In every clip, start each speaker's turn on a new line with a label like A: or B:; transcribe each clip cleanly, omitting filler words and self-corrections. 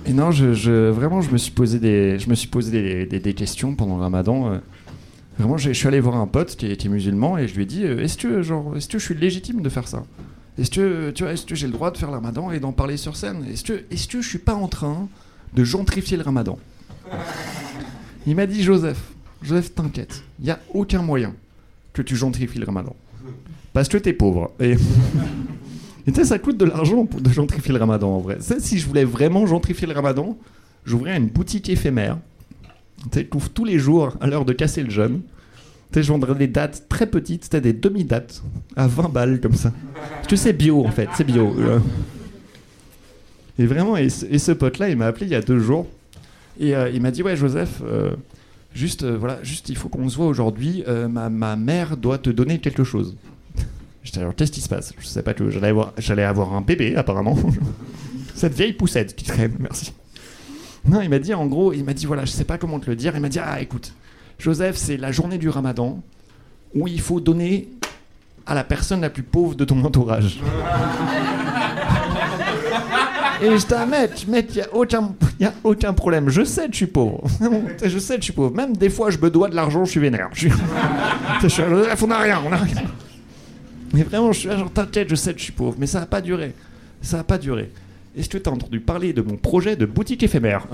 A: Et non, vraiment, je me suis posé des questions pendant le Ramadan. Vraiment, je suis allé voir un pote qui est musulman et je lui ai dit est-ce que je suis légitime de faire ça? Est-ce que j'ai le droit de faire le Ramadan et d'en parler sur scène? Est-ce que je suis pas en train de gentrifier le Ramadan? Il m'a dit Joseph, t'inquiète, il y a aucun moyen que tu gentrifies le Ramadan parce que t'es pauvre. Et ça coûte de l'argent de gentrifier le Ramadan en vrai. Si je voulais vraiment gentrifier le Ramadan, j'ouvrirais une boutique éphémère. Tu ouvres tous les jours à l'heure de casser le jeûne. Je vendrais des dates très petites, c'était des demi-dates à 20 balles comme ça. Parce que c'est bio en fait, c'est bio. Et vraiment, et ce pote-là, il m'a appelé il y a 2 jours et il m'a dit ouais Joseph, juste il faut qu'on se voit aujourd'hui. Ma mère doit te donner quelque chose. J'étais alors qu'est-ce qui se passe? Je sais pas que j'allais avoir un bébé apparemment. Cette vieille poussette qui traîne, merci. Non, il m'a dit en gros, voilà, je sais pas comment te le dire. Il m'a dit écoute, Joseph, c'est la journée du Ramadan où il faut donner à la personne la plus pauvre de ton entourage. Et je t'admets, mec, il y a aucun problème. Je sais que je suis pauvre. Je sais que je suis pauvre. Même des fois, je me dois de l'argent, je suis vénère. On n'a rien. Mais vraiment, je suis là, genre, t'inquiète, je sais que je suis pauvre. Mais ça n'a pas duré. Est-ce que tu as entendu parler de mon projet de boutique éphémère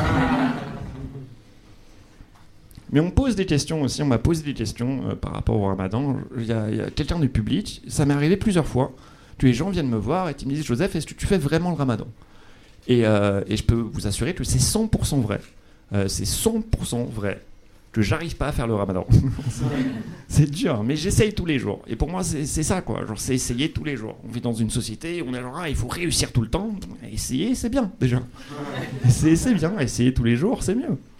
A: Mais on me pose des questions aussi, on m'a posé des questions par rapport au Ramadan. Il y a quelqu'un du public, ça m'est arrivé plusieurs fois, que les gens viennent me voir et qui me disent « Joseph, est-ce que tu fais vraiment le Ramadan ?» et je peux vous assurer que c'est 100% vrai. C'est 100% vrai que j'arrive pas à faire le Ramadan. C'est dur, mais j'essaye tous les jours. Et pour moi, c'est ça, quoi. Genre, c'est essayer tous les jours. On vit dans une société où on est genre, il faut réussir tout le temps. Essayer, c'est bien, déjà. C'est bien, essayer tous les jours, c'est mieux.